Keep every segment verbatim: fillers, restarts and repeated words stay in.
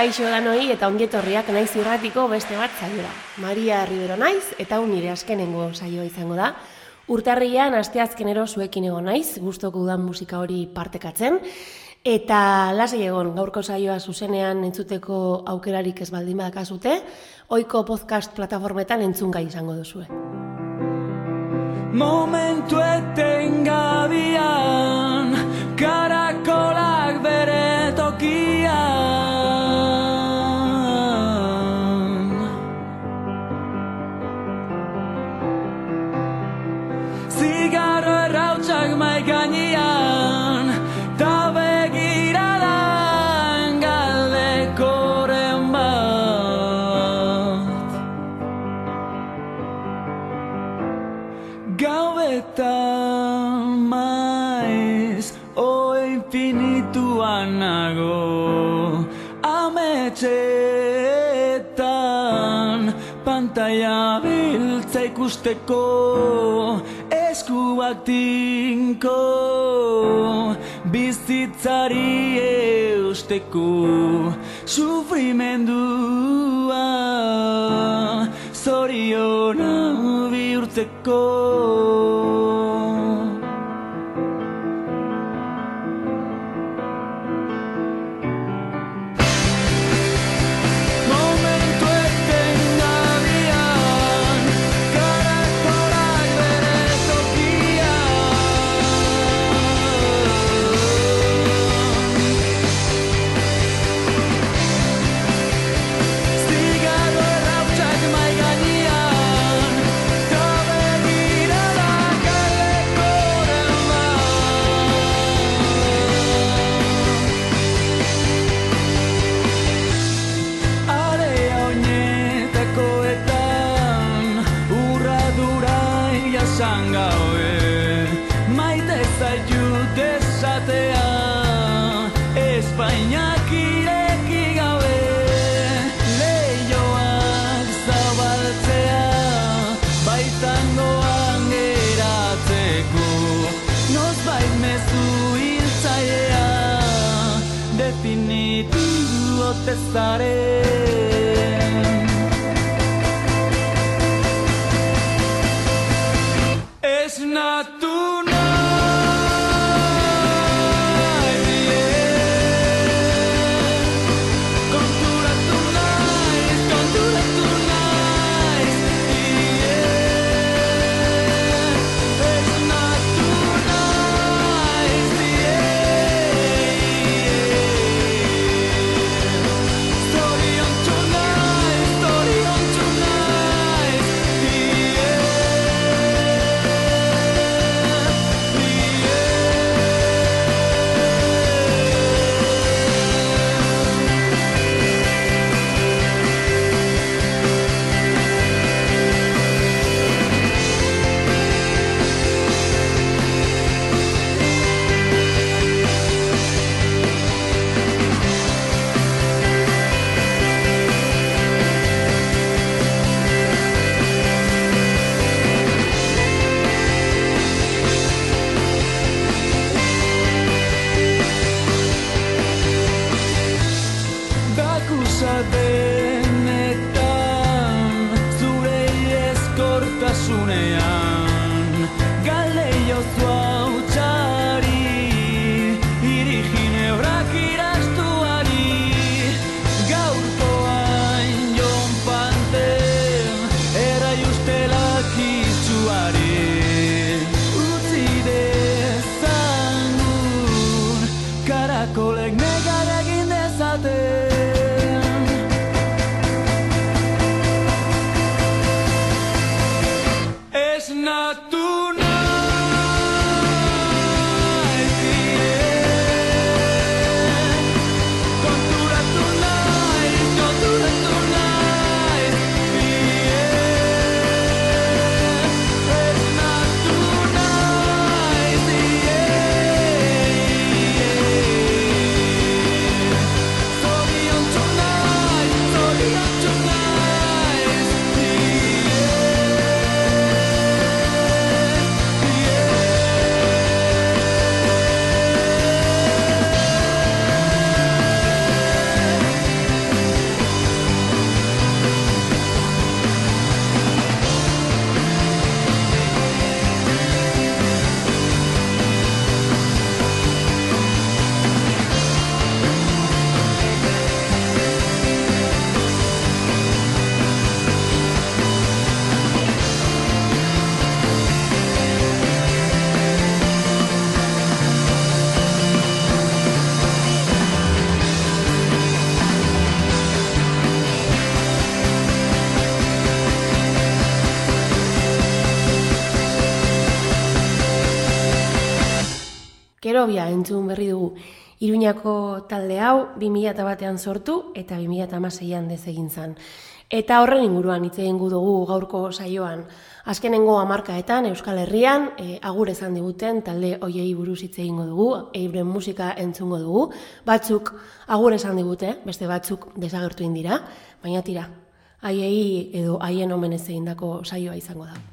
Kaixo danoi eta ongietorriak naiz irratiko beste bat saiora. Maria Rivero naiz eta hau nire azkenengo saioa izango da. Urtarrilean asteazkenero zuekin egon naiz, gustoko dudan musika hori partekatzen. Eta lasai egon, gaurko saioa zuzenean entzuteko aukerarik ez baldin badakazute, ohiko podcast plataformetan entzungai izango duzue. Momentu etengabian, karakolak bere tokian. Zigarro errautsak mai gainean, ta begiradan galdekoren bat. Gauetan maiz, o infinituan nago, ametxetan pantalla biltza ikusteko, eskuak tinko, bizitzari eusteko, sufrimendua, zoriona bihurtzeko. Es natural. Story on Kerobia entzun berri dugu. Iruñako talde hau bi mila batean sortu eta bi mila hamaseian desegin zen. Eta horren inguruan hitz egingo dugu gaurko saioan. Azkenengo hamarkaetan Euskal Herrian e, agur esan diguten talde hoiei buruz hitz egingo dugu, euren musika entzungo dugu. Batzuk agur esan digute, beste batzuk desagertu egin dira, baina tira, haiei edo haien omenez egindako saioa izango da.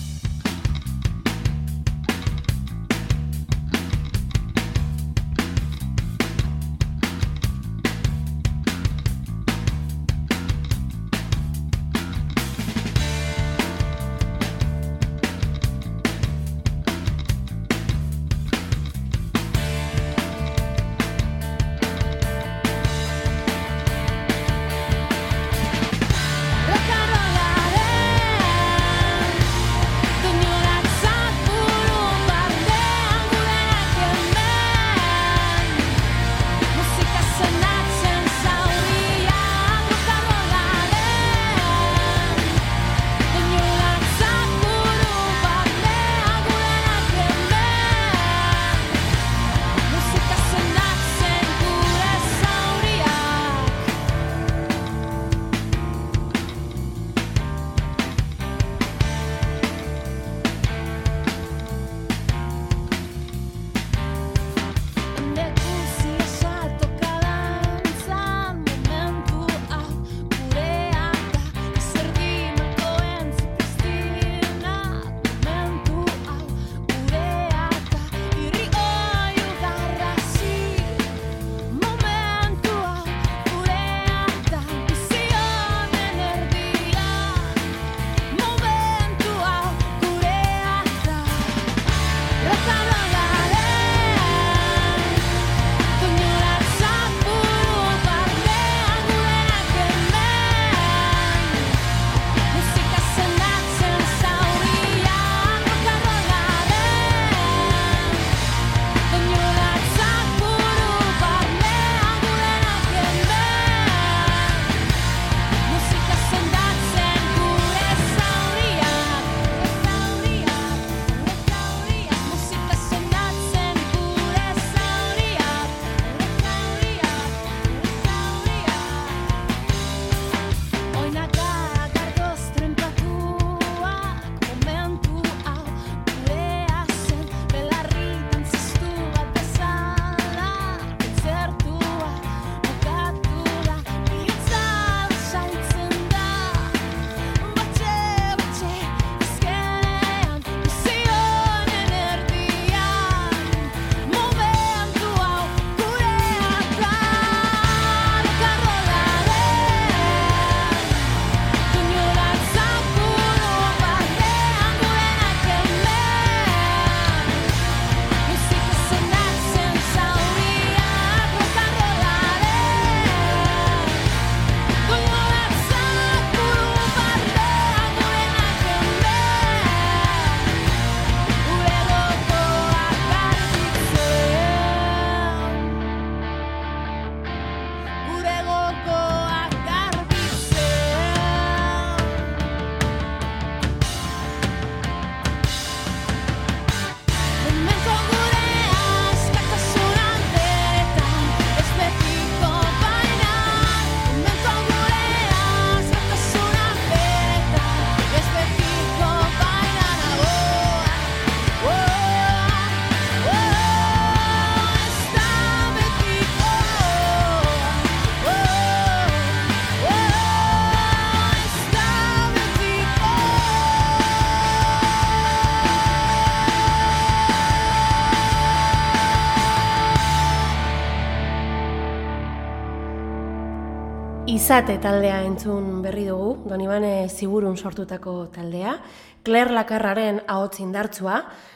Izate taldea entzun berri dugu, Donibane Ziburun sortutako taldea. Claire Lakarraren ahots indartsua,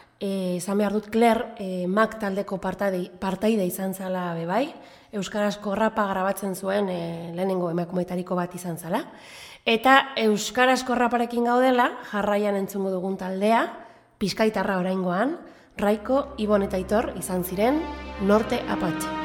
esan behar dut Claire e, Mac taldeko partaide izan zala bebai, euskarazko rapa grabatzen zuen e, lehenengo emakumetariko bat izan zala. Eta euskarazko raparekin gaudela, jarraian entzungo dugun taldea, Bizkaitarra oraingoan, Raiko, Ibon eta Aitor izan ziren Norte Apache.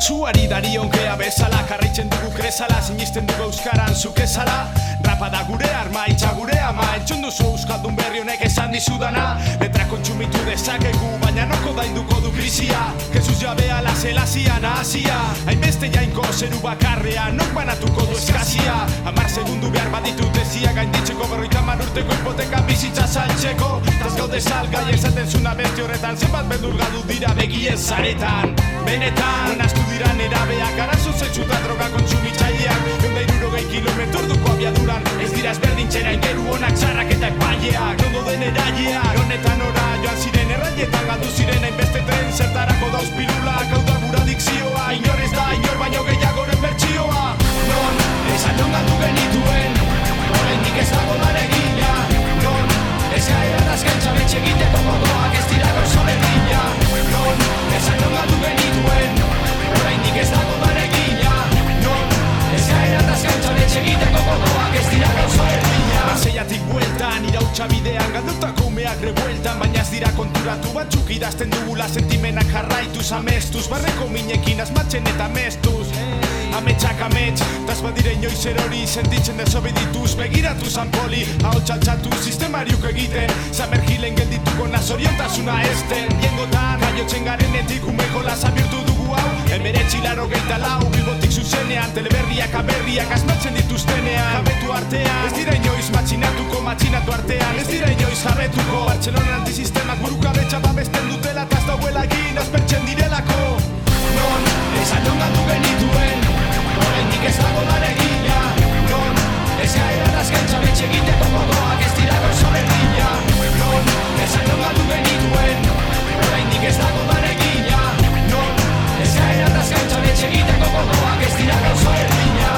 Zuari darionkea bezala, jarraitzen dugu krezala, sinisten dugu euskaran zukezala. Rapa da gure arma, itxa gure ama, entzun duzu euskaldun berri honek esan dizudana. Letra kontsumitu dezakegu, baina noko dainduko du krisia. Jesus jabea la zelazia nahazia, hainbeste jainko zeru bakarrea, nok banatuko du eskazia. Hamar segundu behar baditut ezia, gainditzeko berroita hamar urteko hipoteka bizitza saltzeko. Taz gaude salgai esaten zuna beste horretan, zenbat beldurgadu dira begien zaretan. Benetan, naztu dira nerabeak, arazo zetsuta droga kontsumitzaileak. Eunda irurogei kilometro orduko abiaduran, ez dira ezberdintzera ingeru honak txarrak eta epaileak. Nondo den eraileak, honetan ora joan ziren erraietan galdu ziren hainbeste tren, zertarako dauz pilulak, hau da gura dikzioa. Inor ez da, inor baino gehiagoren bertsioa. Non, esan non galdu genituen, oraindik ez dago daregina. Non, eskaeran azkaintza betxe egiteko modoak ez dira gauza berdina. Non, esan non galdu genituen, oraindik ez dago daregina. Non, eskaeran azkaintza betxe egiteko modoak ez dira gauza berdina. Baseiatik bueltan, irautxa bidean, galdutako umeak rebueltan, baina ez dira konturatu batzuk idazten dugula sentimenak jarraituz, amestuz, barreko minekin asmatzen eta mestuz. Ametsak amets, taz badire inoiz erori, sentitzen desobedituz, begiratu zanpoli, hau txaltzatu sistemariuk egiten, zamergilen geldituko nazoriontasuna esten. Diengotan, jaiotzen garenetik umeko lazabirtu dugu hau, emeretzi laro geita lau, bilbotik zuzenean, teleberriak aberriak asmatzen dituztenean. Jabetu artean, ez dira inoiz matxinatuko, matxinatu artean, ez dira inoiz jabetuko. Bartzelonan antisistemak burukabetxa babesten dutela, taz dauela egin aspertzen direlako. Non, esan non galdu genituen, oraindik ez dago daregina. Non, eskaeran azkaintza betxe egiteko modoak ez dira gauza berdina. Non, esan non galdu genituen, oraindik ez dago daregina. Non, eskaeran azkaintza betxe egiteko modoak ez dira gauza berdina.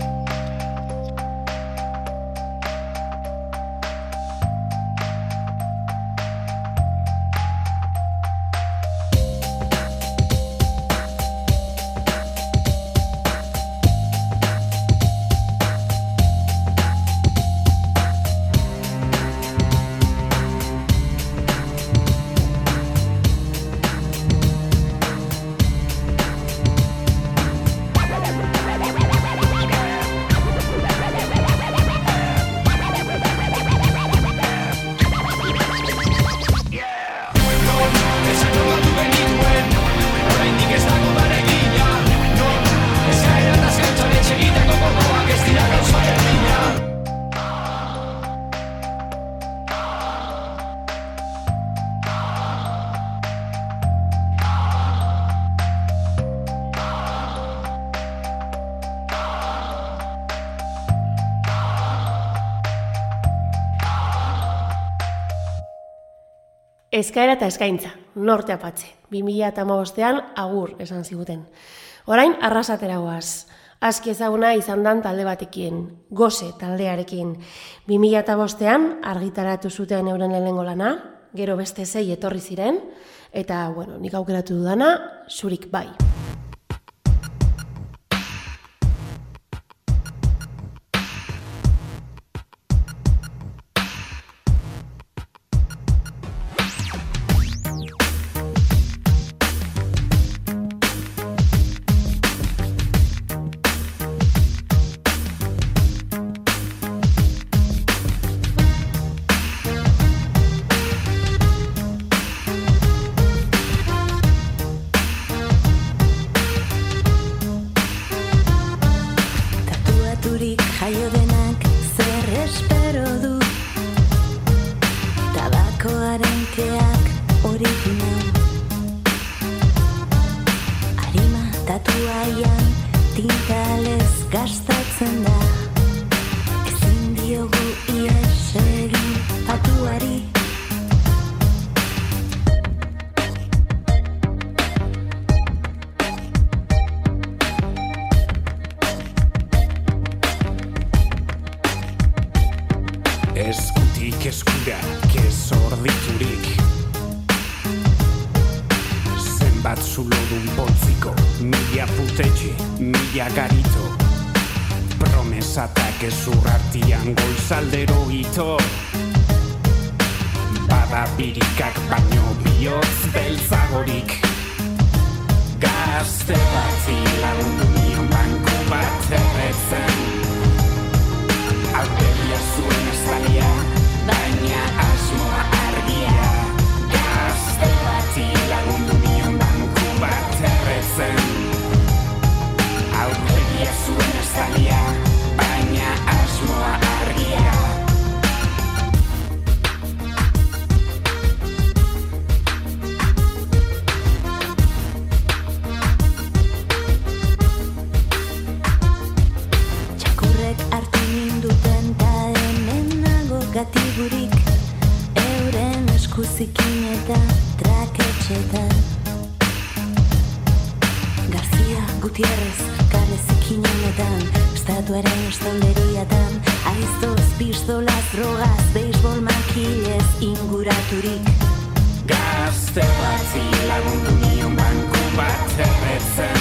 Eskaera eta eskaintza, norte apatxe. bi mila hamabostean agur esan ziguten. Orain arrasatera goaz. Aski ezaguna izan dan talde batekin, Gose taldearekin. bi mila hamabostean argitaratu zuten euren lehenengo lana, gero beste sei etorri ziren, eta, bueno, nik aukeratu dudana, Zurik bai. Jaio denak zer espero du, tabakoaren keak original. Arima tatuaian tintalez gastatzen da, ezin diogu ies egin patuari. Eskutik eskura, kezorditurik, zenbat zulodun poltziko, mila putetxe, mila garito, promesatak ezur artian goizaldero ito. Bada birikak baino bihotz beltzagorik, Gazte batzi lagundu nion banku bat erretzen. Aurpegia zuen estalia, baina asmoa argia. Gazte batzi lagundu nion banku bat erretzen. Aurpegia zuen estalia, baina asmoa argia. Gatiburik euren eskuzikin eta traketxetan. García Gutierrez kalezikin honetan, estatuaren estalderiatan, aiztoz, pistolaz, drogaz, beisbol makilez inguraturik. Gazte batzi lagundu nion banku bat erretzen.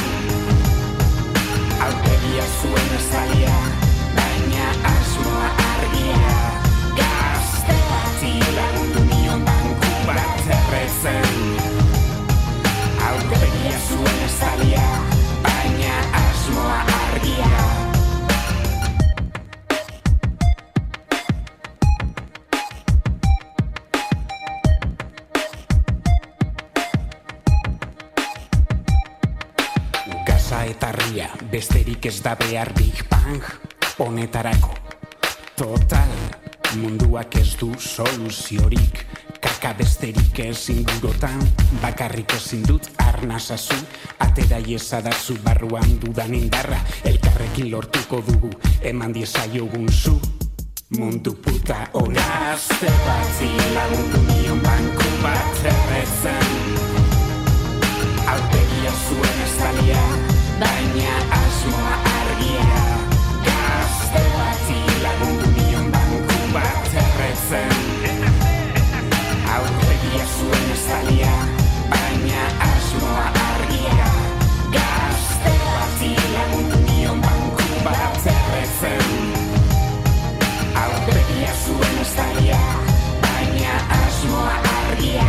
Aurpegia zuen estalia, baina asmoa argia. Gazte batzi lagundu nion banku bat erretzen. Aurpegia zuen estalia, baina asmoa argia. Gaza eta ria, besterik ez da behar Big Bang honetarako. Total, munduak ez du soluziorik, kaka besterik ez ingurotan, bakarrik ezin dut arnasazu, atera iezadazu barruan dudan indarra, elkarrekin lortuko dugu, eman diezaiogun zu, mundu puta hona. Gazte batzi lagundu nion banku bat erretzen. Aurpegia zuen estalia, baina asmoa argia. Gazte batzi lagundu nion banku bat erretzen. Aurpegia zuen estalia, baina asmoa argia. Gazte batzi lagundu nion banku bat erretzen. Aurpegia zuen estalia, baina asmoa argia.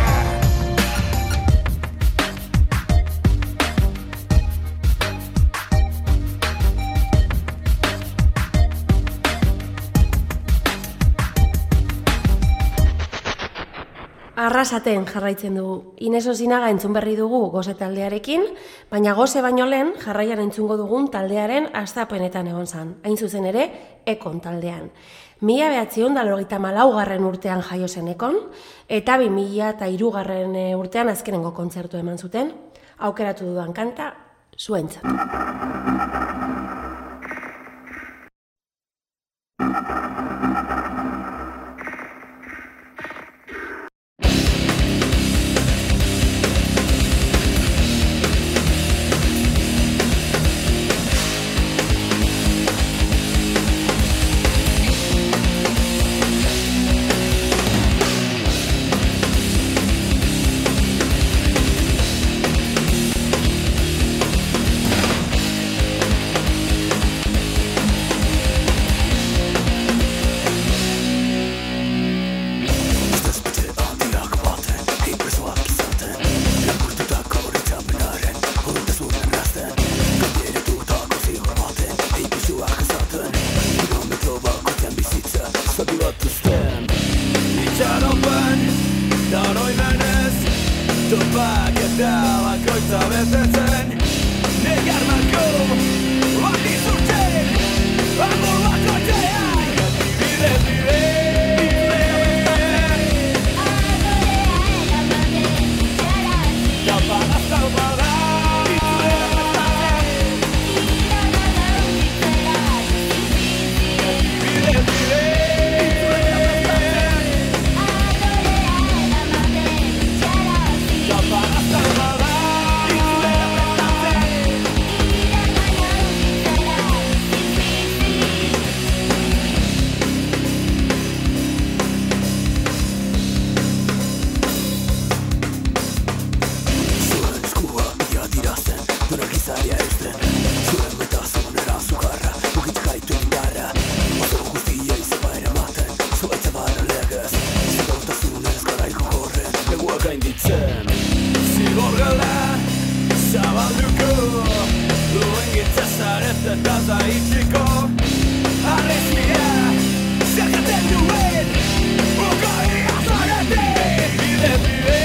Arrasaten jarraitzen dugu. Ineso Zinaga entzun berri dugu Goze taldearekin, baina Goze baino lehen jarraian entzungo dugun taldearen hastapenetan egon zan. Hain zuzen ere, Ekon taldean. Mila behatziehun eta laurogeita hamalaugarren urtean jaio zen Ekon, eta bi mila eta hirugarren urtean azkenengo kontzertu eman zuten. Aukeratu dudan kanta, zuentzat. Para salvar plaza itziko arrezia zergaten duen ukoia zarete bide bide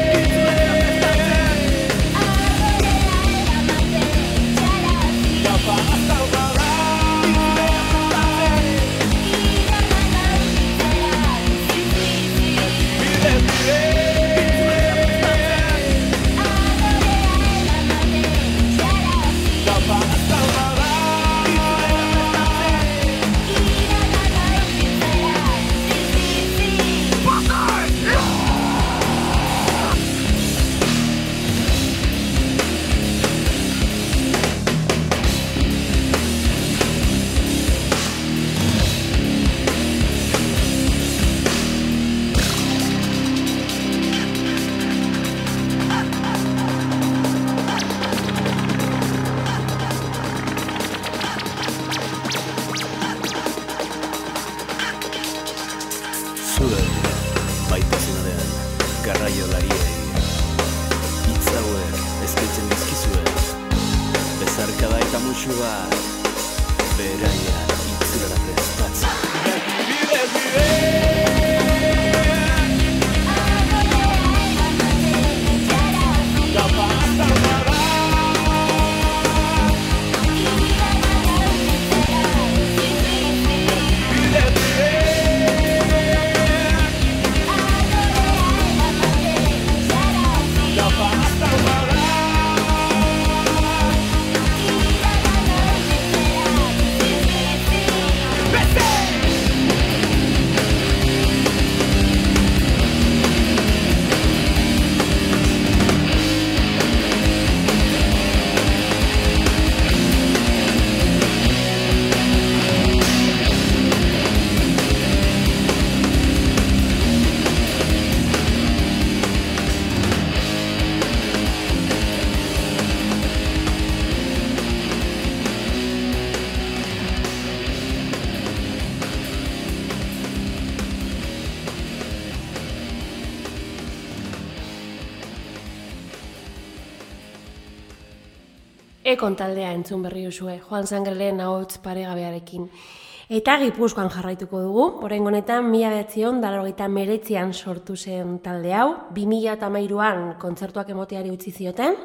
Ekon taldea entzun berri duzue, Joan Sangrelen ahots paregabearekin. Eta Gipuzkoan jarraituko dugu, oraingo honetan mila bederatziehun eta laurogeita hemeretzian sortu zen talde hau, bi mila hamairuan kontzertuak emoteari utzi zioten,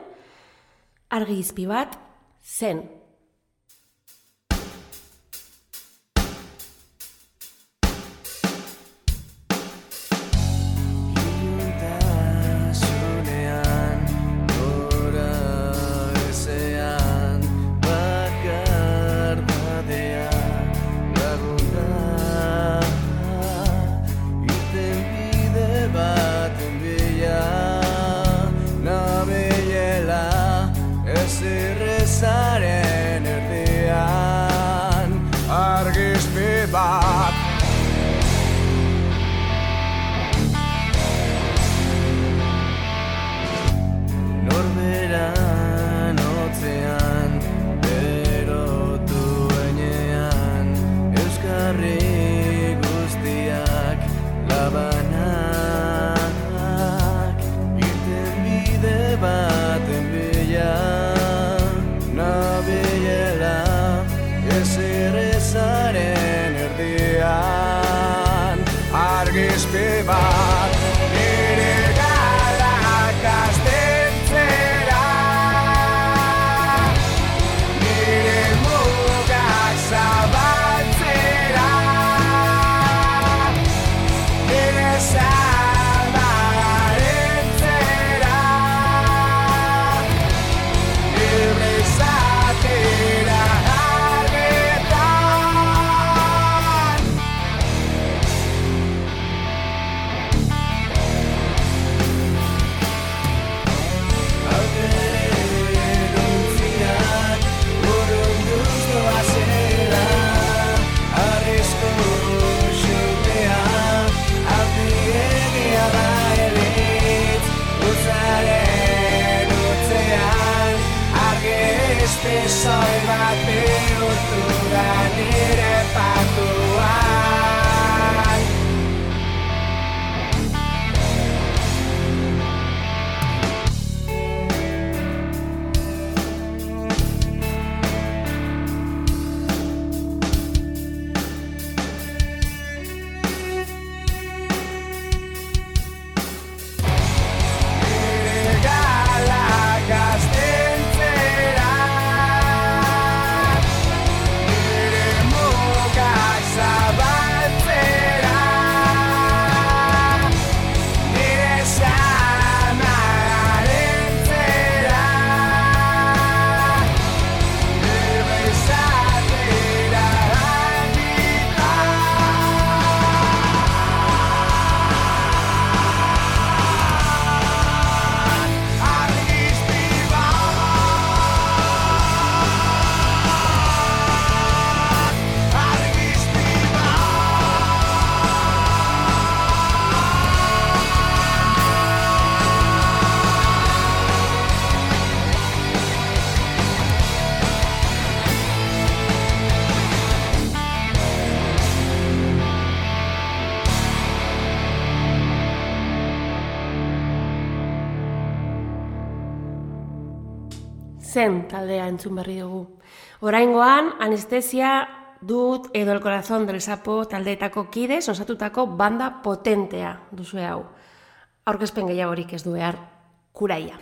argi izpi bat zen. zen taldea entzun berri dugu. Oraingoan, Anestesia, Dut edo El Corazón del Sapo taldeetako kidez osatutako banda potentea duzue hau. Aurkezpen gehiagorik ez du behar, Kuraia.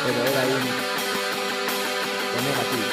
edo erain honegatik.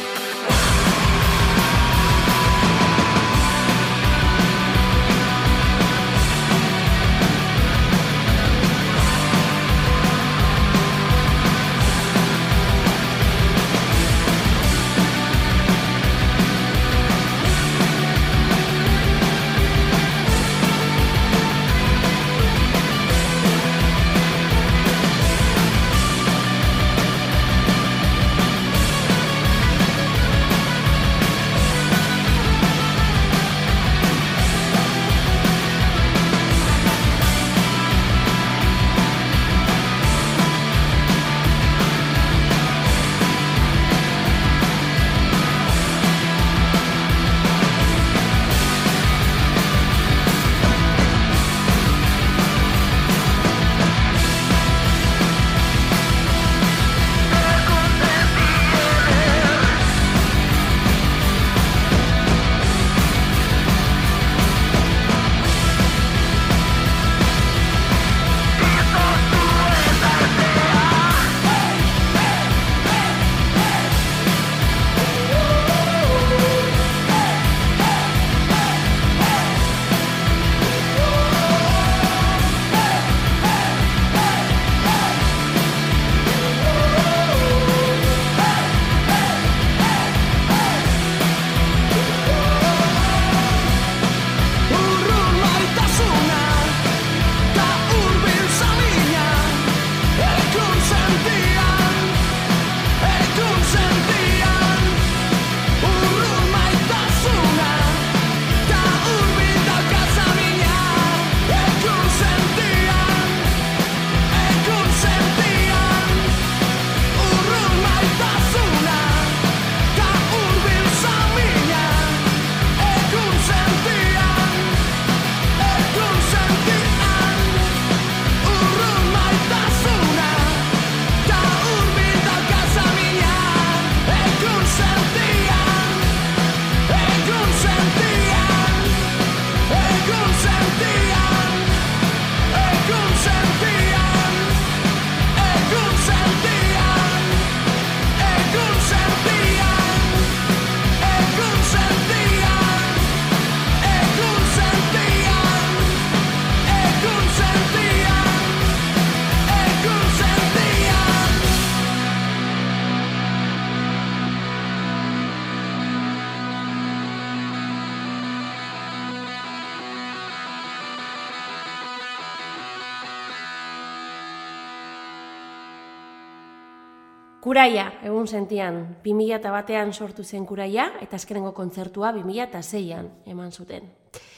Kuraia, egun sentian, bi mila batean sortu zen Kuraia, eta azkenengo kontzertua bi mila seian eman zuten.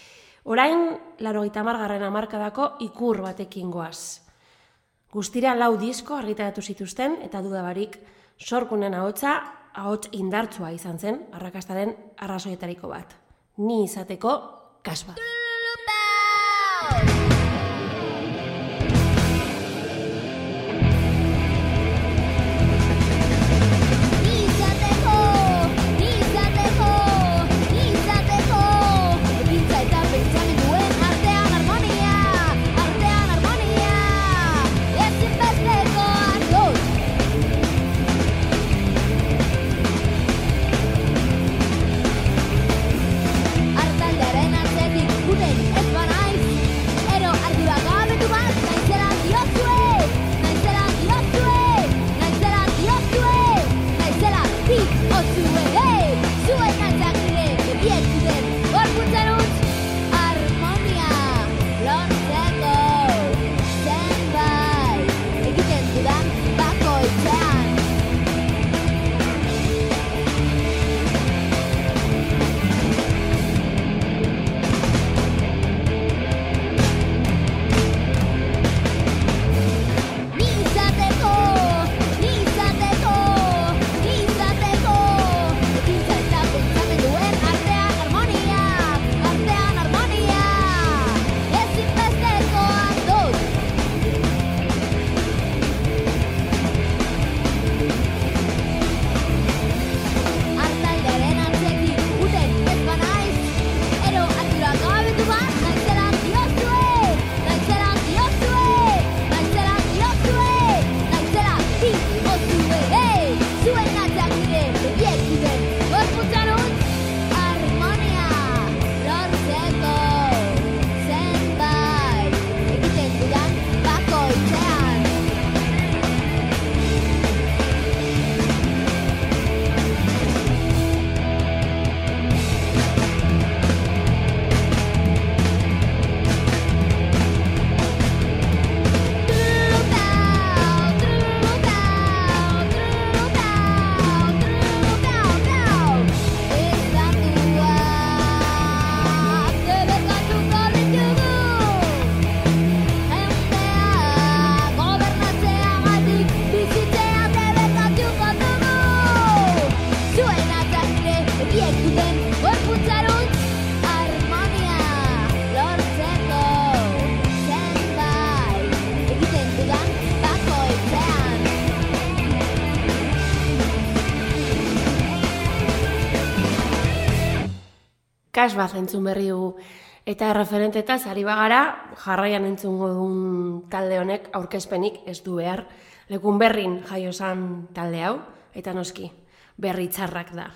Orain, laurogeita hamargarren hamarkadako ikur batekin goaz. Guztira lau disko argitaratu zituzten, eta dudabarik, Sorkunen ahotsa, ahots indartsua izan zen, arrakastaren arrazoietariko bat. Ni izateko kasba. Artaldearen atzetik Kasbaz entzun berri dugu. Eta referentetaz ari bagara, jarraian entzungo dugun talde honek aurkezpenik ez du behar. Lekun berrin jaio zan talde hau, eta noski, berri txarrak da.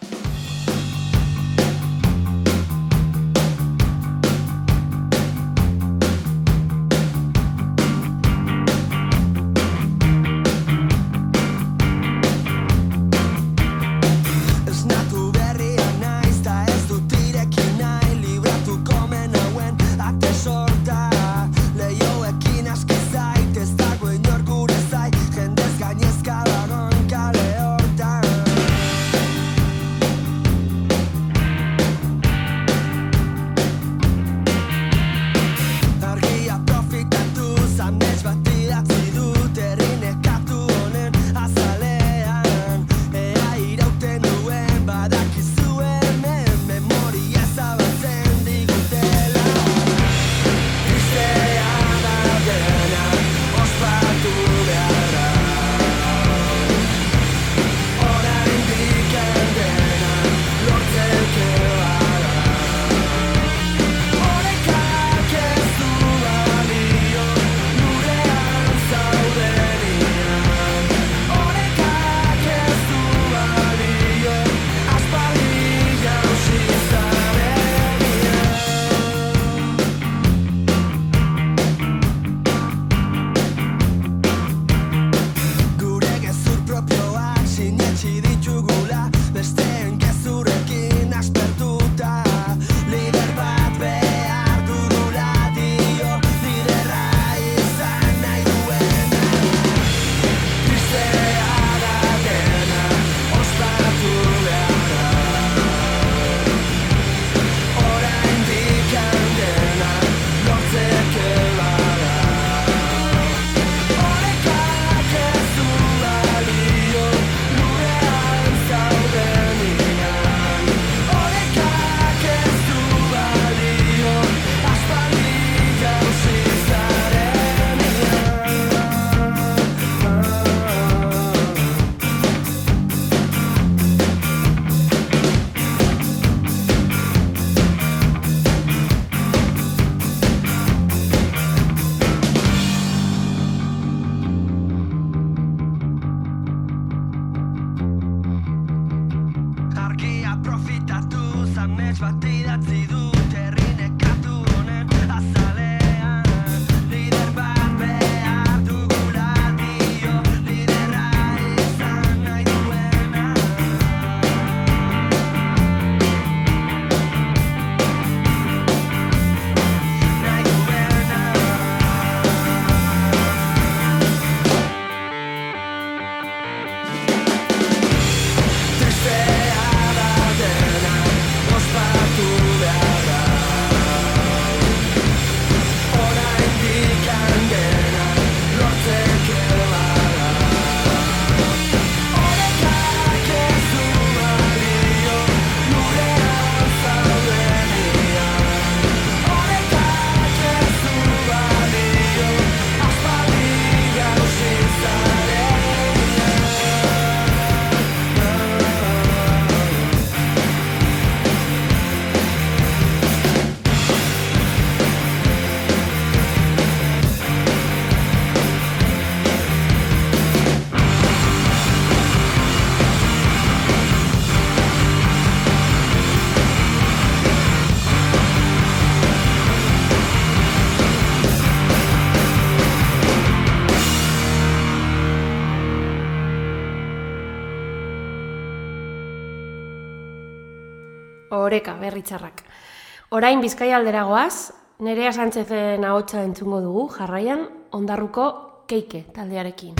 Oreka, berri txarrak. Orain Bizkaia aldera goaz, Nerea Sánchezen ahotsa entzungo dugu, jarraian Ondarruko Keike taldearekin.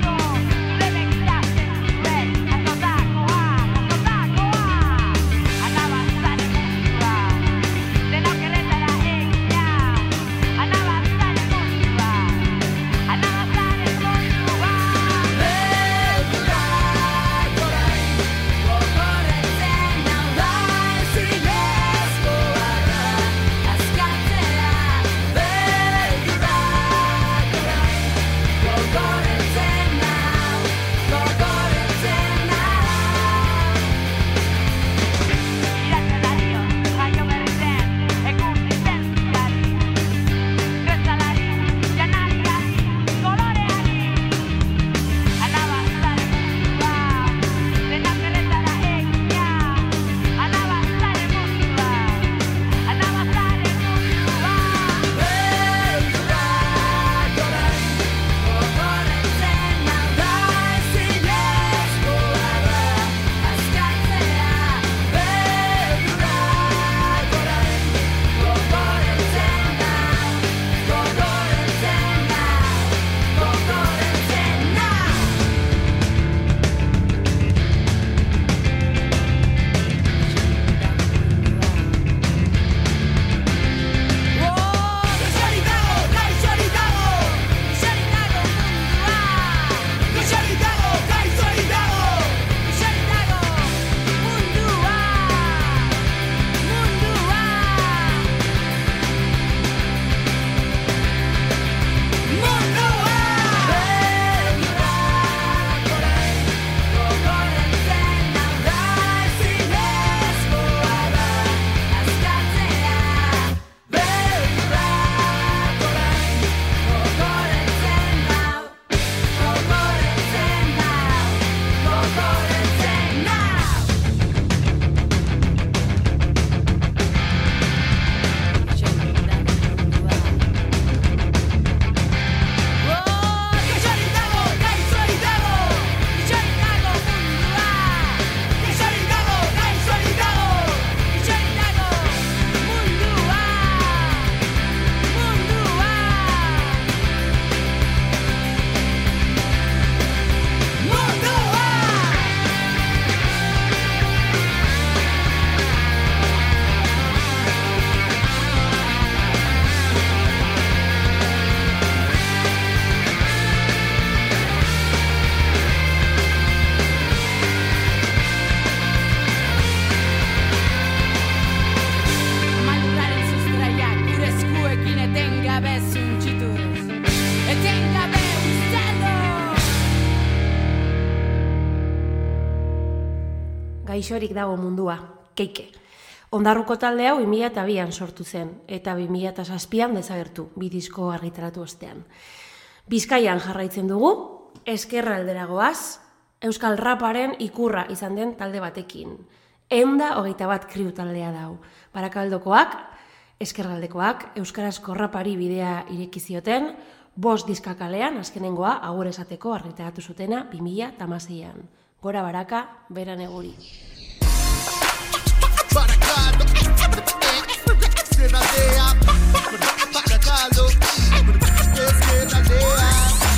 I gabe zuntxituz, etengabe usteldu. Gaixorik dago mundua, keike. Ondarruko talde hau bi mila bian sortu zen, eta bi mila zazpian desagertu, bi disko argitaratu ostean. Bizkaian jarraitzen dugu, ezkerraldera goaz, euskal raparen ikurra izan den talde batekin. Ehunda hogeita bat kriu taldea dau. Barakaldokoak, ezkerraldekoak, euskarazko rapari bidea ireki zioten, bost diskakalean, azkenengoa, agur esateko argitaratu zutena bi mila hamaseian. Gora baraka, bera neguri. Baracaldo, Ezkerraldea, Baracaldo, Ezkerraldea.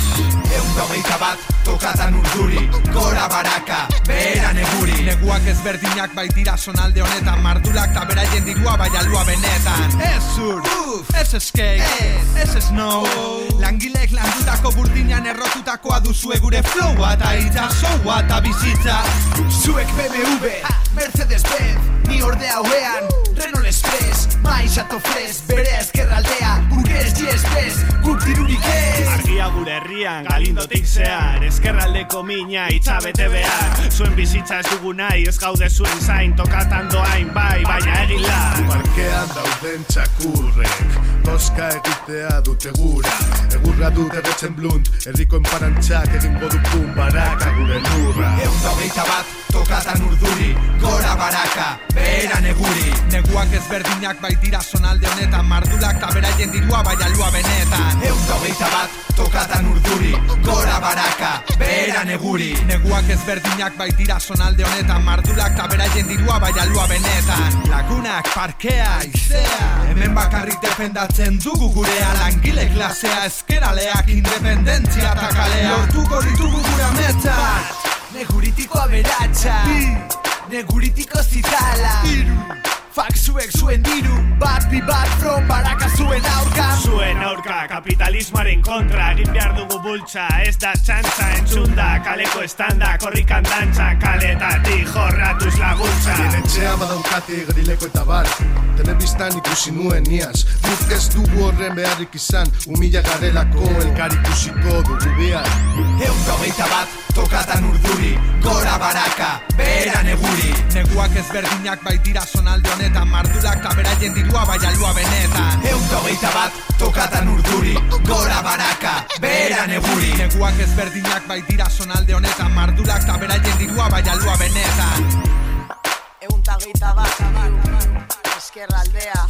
Ehunda hogeita bat, tokatan urduri, gora baraka, bera neguri. Neguak ezberdinak baitira sonalde honetan, mardulak ta beraien dirua bai alua benetan. Ez zur, ez skate, ez snow, langilek landutako burdinan errotutakoa duzue gure flowa eta itxasoa eta bizitza. Zuek B M W, Mercedes Benz, ni ordea hauean, Renault Express, maiz atofrez, bere ezkerraldea, burgues G-Express, guk dirurik ez. Argia gure herrian, galindotik zehar, ezkerraldeko mina itxabete behar. Zuen bizitza ez dugu nahi, ez gaude zuen zain, tokatan doain bai, baina egin la. Parkean dauden txakurrek, toska egitea dute gura. Egurra dute betzen blunt, herriko enparantxak egingo dukun baraka gure lurra. Ehunda hogeita bat, tokatan urduri, gora baraka, bera neguri. Neguak ezberdinak baitira sonalde honetan, mardulak ta beraien dirua bai alua benetan. Ehunda hogeita bat, tokatan urduri, gora baraka, bera neguri. Neguak ezberdinak baitira sonalde honetan, mardulak ta beraien dirua bai alua benetan. Lagunak, parkea, izea, hemen bakarrik defendatzen dugu gurea. Langile klasea, ezkeraleak, independentzia eta kalea. Lortuko ditugu gure ametzak. Neguritiko aberatsa, neguritiko zitala. Fak zuek zuen diru, bat bi bat from baraka zuen aurka. Zuen aurka, kapitalismoaren kontra, egin behar dugu bultza, ez da txantza, entzunda, kaleko estanda, korrikan dantza, kaletatik jorratuz laguntza. Etxea badaukate gerileko eta bar, telebistan ikusi nuen iaz, guk ez dugu horren beharrik izan, humila garelako elkar ikusiko dugu behar. Ehunda hogeita bat, tokatan urduri, gora baraka, bera neguri. Neguak ezberdinak baitira sonalde honetan, mardulak ta beraien dirua bai alua benetan. Ehunda hogeita bat, tokatan urduri, gora baraka, bera neguri. Neguak ezberdinak baitira sonalde honetan, mardulak ta beraien dirua bai alua benetan. Ehunda hogeita bat, ezkerraldea.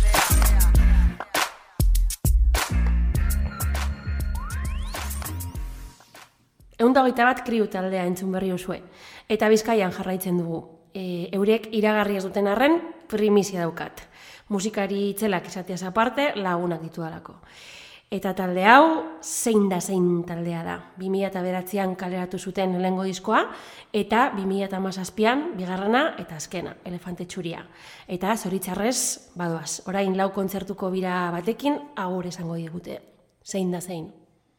Ehunda hogeita bat kriu taldea entzun berri osue, eta Bizkaian jarraitzen dugu. E, eurek iragarri ez duten arren, primizia daukat. Musikari itzelak izateaz aparte, lagunak ditu dalako. Eta talde hau, zein da zein taldea da. bi mila bederatzian kaleratu zuten lehengo diskoa, eta bi mila hamazazpian bigarrena eta azkena, Elefante Txuria. Eta zoritzarrez, badoaz, orain lau kontzertuko bira batekin, agur esango digute. Zein da zein.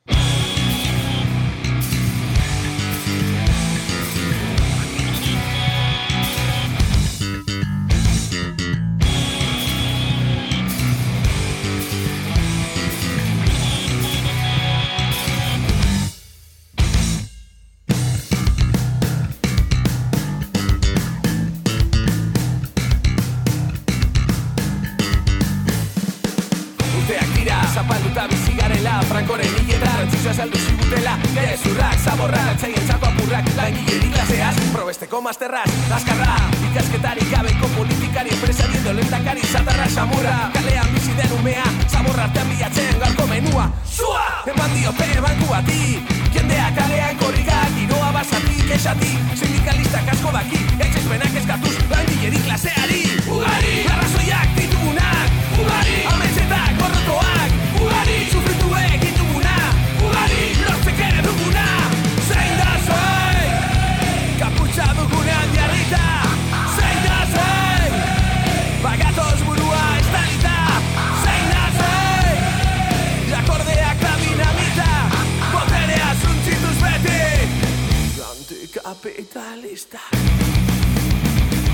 Zapalduta bizi garela, Frankoren hiletan Frantzizua saldu zigutela, gezurrak, zaborrak Altzaien txako apurrak, langileri klaseaz Probesteko masterraz, azkarra Ikasketarik gabeko politikari Enpresari dolentakari, zatarra, samurra Kalean bizi den umea, zaborra artean bilatzen Gaurko menua, zua! Eman diope banku bati Jendea kalean korrigak, giroa basatik, esatik Sindikalistak asko daki, etxezpenak eskatuz Langileri klaseari, ugari Arrazoiak ditugunak, ugari Ametxetak, gorrotoak Ugari, sufritu egin duguna Ugari, lortzek ere duguna Zein da zein Kaputxa dugunean jarrita Zein da zein Bagatoz burua estalita Zein da zein Lakordeak da dinamita Boterea zuntzituz beti Anti kapitalista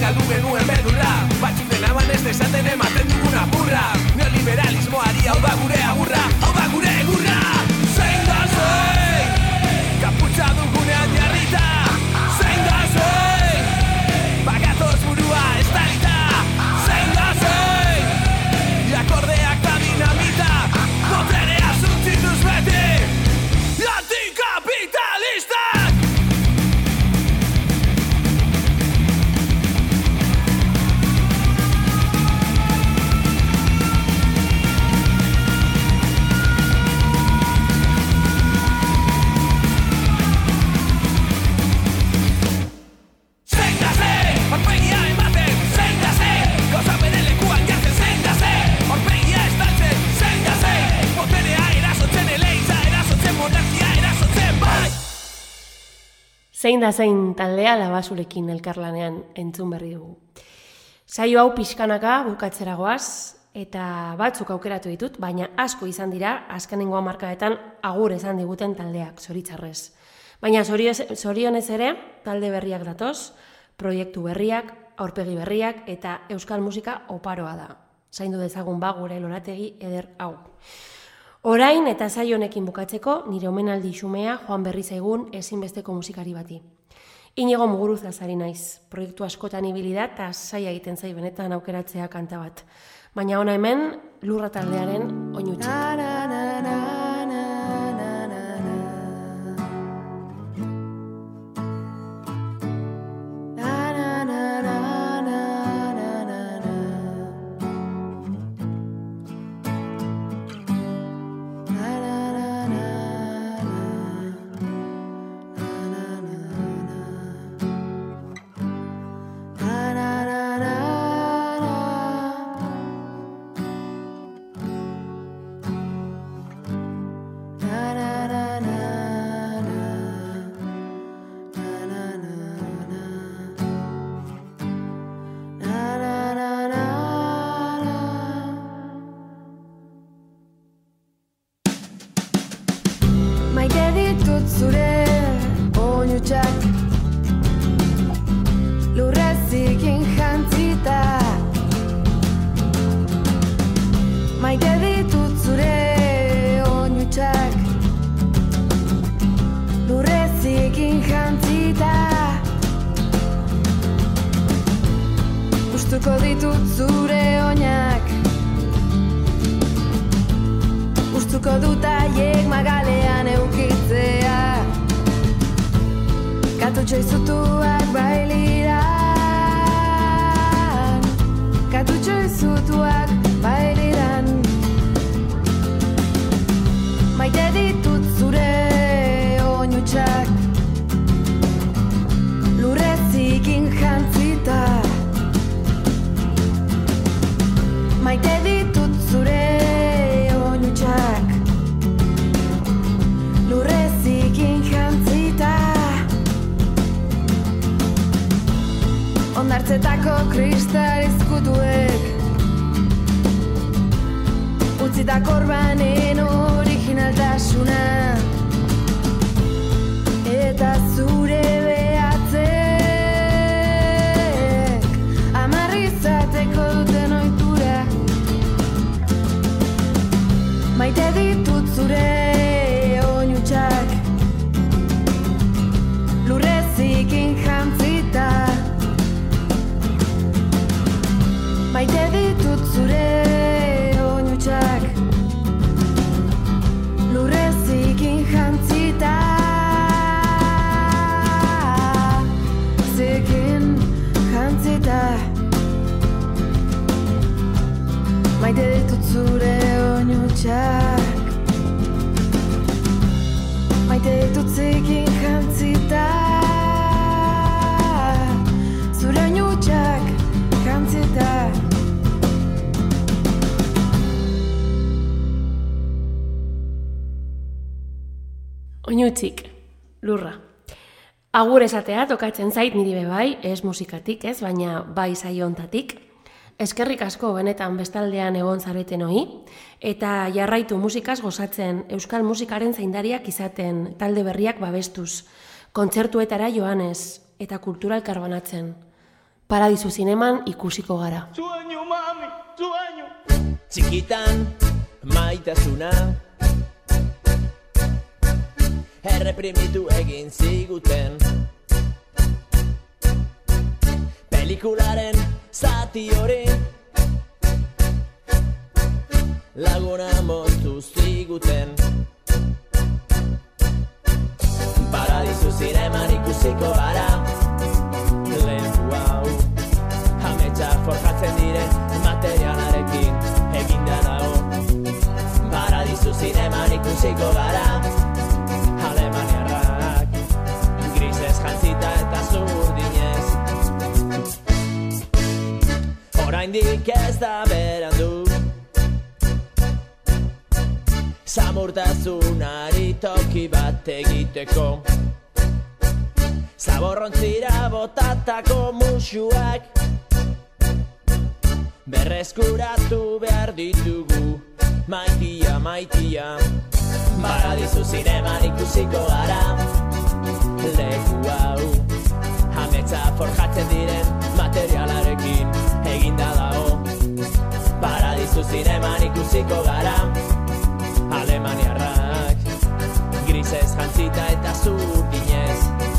galdu genuen berdura. Batzuk denaban ez desaten ematen dugun apurra. Neoliberalismoari hau da gure agurra, hau da gure egurra. Zein da zein, kaputxa dugunean jarrita. Zein da zein, bagatoz burua estalita. Zein da zein, jakordeak da dinamita. Boterea zuntzituz beti, antikapitalistak. Zein da zein taldea Labasurekin elkarlanean entzun berri dugu. Saio hau pixkanaka bukatzera goaz, eta batzuk aukeratu ditut, baina asko izan dira azkenengo hamarkadetan agur esan diguten taldeak, zoritzarrez. Baina zorionez ere, talde berriak datoz, proiektu berriak, aurpegi berriak eta euskal musika oparoa da. Zaindu dezagun ba gure lorategi eder hau. Orain eta saio honekin bukatzeko, nire omenaldi xumea joan berri zaigun ezinbesteko musikari bati. Inigo Muguruzaz ari naiz, proiektu askotan ibili da eta saia egiten zai benetan aukeratzea kanta bat. Baina ona hemen, Lurra taldearen Oinutxik. Gustuko ditut zure oinak, gustuko dut aiek magalean eukitzea, katutxo izutuak bailiran, katutxo izutuak bailiran. Maite ditut zure oinutxak, lurrezikin jantzita. Maite ditut zure oinutxak, lurrezikin jantzita. Ondartzetako kristal izkutuek, utzitako orbanen originaltasuna, eta zure behatzek amarrizateko duten ohitura. Maite ditut zure oinutxak, lurrezikin jantzita. Maite ditut zure oinutxak, lurrezikin jantzita. Zikin jantzita. Maite ditut zure oinutxak, maite ditut zikin jantzita. Zure oinutxak jantzita. Oinutxik, Lurra. Agur esatea tokatzen zait niri bebai, ez musikatik ez, baina bai saio hontatik. Eskerrik asko benetan bestaldean egon zareten hoi, eta jarraitu musikaz gozatzen euskal musikaren zaindariak izaten talde berriak babestuz, kontzertuetara joanez eta kultura elkarbanatzen. Paradisu zineman ikusiko gara. Sueño, mami, sueño. Txikitan maitasuna erreprimitu egin ziguten, pelikularen zati hori laguna moztu ziguten. Paradisu zineman ikusiko gara, leku hau ametsa forjatzen diren materialarekin eginda dago. Paradisu zineman ikusiko gara, alemaniarrak grisez jantzita eta zurdinez. Oraindik ez da berandu, samurtasunari toki bat egiteko, zaborrontzira botatako musuak berreskuratu behar ditugu, maitia, maitia. Paradisu zineman ikusiko gara, leku hau ametsa forjatzen diren materialarekin eginda dago. Paradisu zineman ikusiko gara, alemaniarrak grisez jantzita eta zurdinez.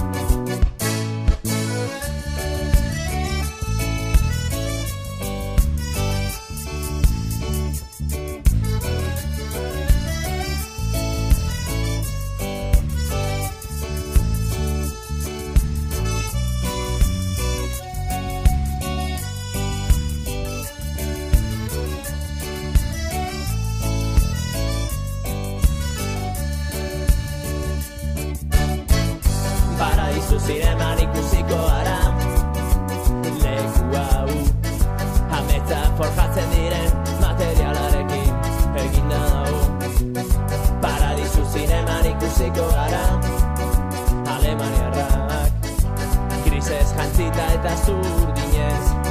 Zineman ikusiko gara, leku hau ametsa forjatzen diren materialarekin eginda dago. Paradisu zineman ikusiko gara, alemaniarrak grisez jantzita eta zurdinez.